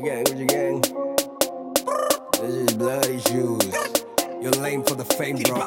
Gucci gang. This is bloody shoes. You're lame for the fame, bro.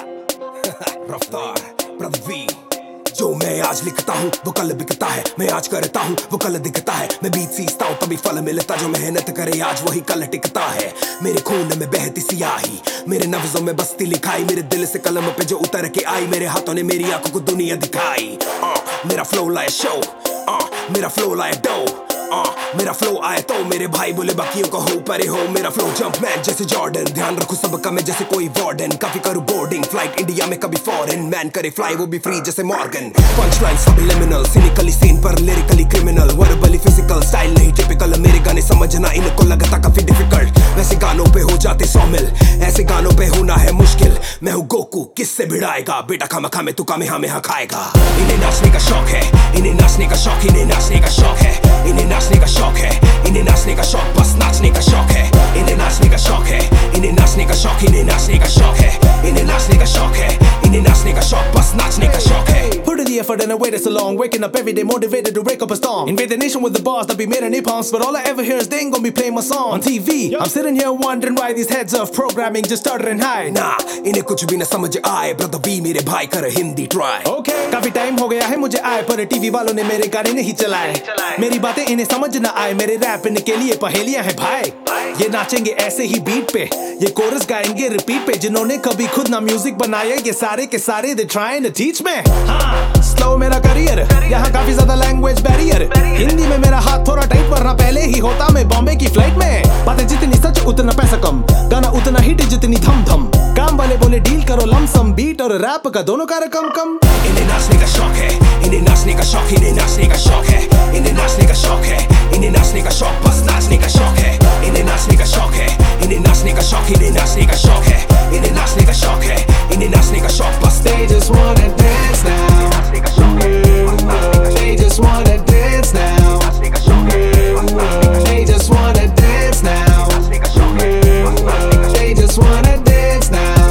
Raftaar, brother वी। जो मैं आज लिखता हूँ वो कल बिकता है, मैं आज करता हूँ वो कल दिखता है। मैं बीच सीखता हूँ तभी फल मिलता, जो मेहनत करे आज वही कल टिकता है। मेरे खून में बहती सियाही, मेरे नफ्जों में बसती लिखाई, मेरे दिल से कलम पे जो उतर के आई, मेरे हाथों ने मेरी आंखों को दुनिया दिखाई। मेरा फ्लो लाए शो, मेरा फ्लो लाए डो, मेरा फ्लो आए तो मेरे भाई बोले बाकियों का हो परे हो। मेरा फ्लो जंप मैन जैसे जॉर्डन, ध्यान रखो सबका मैं जैसे कोई वार्डन। काफी करूँ बोर्डिंग फ्लाइट इंडिया में कभी फॉरेन, मैन करे फ्लाई वो भी फ्री जैसे Morgan. Punch line subliminal, cynically scene पर lyrically criminal, verbally physical style नहीं टिपिकल। मेरे गाने समझना इनको लगता काफी डिफिकल्ट, वैसे गानों पे हो जाते 100 मिल, ऐसे गानों पे होना है मुश्किल। मैं हूँ गोकू किससे भिड़ाएगा, बेटा खामा खामे तू कामे हमें खाएगा। इन्हें नाचने का शौक है, इन्हें नाचने का शौक, इन्हें नाचने का शौक है, इन्हें नाचने का शौक है, इन्हें नाचने का शौक, बस नाचने का शौक है। इन्हें नाचने का शौक है, इन्हें नाचने का शौक, इन्हें नाचने का शौक है, इन्हें नाचने का शौक है, इन्हें नाचने का शौक, बस नाचने का शौक है। Put in the effort and I waited so long, waking up every day motivated to break up a storm. Invade the nation with the bars that be made in hip-hops, but all I ever hear is they ain't gonna be playing my song on TV. I'm sitting here wondering why these heads of programming just started and hide. ना इन्हें कुछ भी न समझ आए, brother we मेरे भाई कर हिंदी ट्राई। Okay, काफी टाइम हो गया है मुझे आए, पर टीवी वालों ने मेरे गाने नहीं चलाए। मेरी बातें इन्हें समझ न आए, मेरे रैप इनके लिए पहेलियां हैं भाई। ये नाचेंगे ऐसे ही बीट पे, ये कोरस गाएंगे रिपीट पे। जिन्होंने कभी खुद ना म्यूजिक बनाया, ये सारे के सारे they trying to teach me। Slow मेरा करियर, यहाँ काफी ज्यादा लैंग्वेज बैरियर। हिंदी में मेरा हाथ थोड़ा टाइट, वरना पहले ही होता मैं बॉम्बे की फ्लाइट में। बातें जितनी सच उतना पैसा कम, गाना उतना हिट जितनी धम धम। काम वाले बोले डील करो लमसम, बीट और रैप का दोनों का रकम कम। इन्हें नाचने का शौक है, इन्हें नाचने का शौक, इन्हें नाचने का शौक है, इन्हें नाचने का शौक है, इन्हें नाचने का शौक, बस नाचने का शौक है। इन्हें नाचने का शौक है, इन्हें नाचने का शौक, इन्हें नाचने का शौक है, इन्हें नाचने का शौक है, इन्हें नाचने का शौक, बस They just wanna dance now, they just wanna dance now, they just wanna dance now, they just wanna dance now।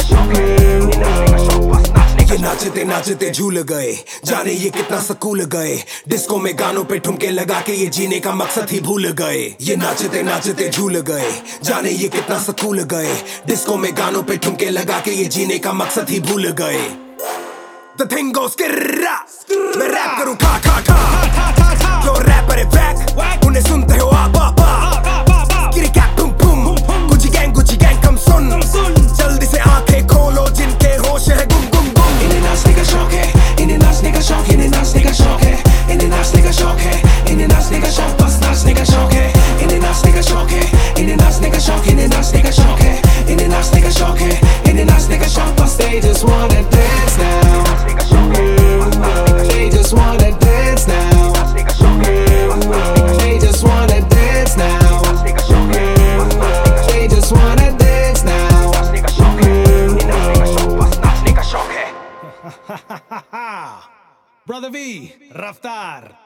ये नाचते नाचते झूल गए, जाने ये कितना सकूल गए। डिस्को में गानों पे ठुमके लगा के ये जीने का मकसद ही भूल गए। ये नाचते नाचते झूल गए, जाने ये कितना सकूल गए। डिस्को में गानों पे ठुमके लगा के ये जीने का मकसद ही भूल गए। The thing goes kirra, मैं रैप करूँ खा खा खा, जो रैपर है वैक, उन्हें सुनते हो आप किरी कैप पुम पुम, गुची गैंग कम सुन, जल्दी से आंखें खोलो जिनके होश है गुम गुम गुम। इन्हें नाचने का शौक है, इन्हें नाचने का शौक, इन्हें नाचने का शौक है, इन्हें नाचने का शौक है, इन्हें नाचने का शौक, बस नाचने का शौक है। इन्हें नाचने का शौक है, इन्हें नाचने का शौक, इन्हें नाचने का शौक है, इन्हें नाचने का शौक है, इन्हें नाचने का शौक, बस they just wanna dance now, they just wanna dance now, they just wanna dance now, they just wanna dance now। Brother V, Raftar।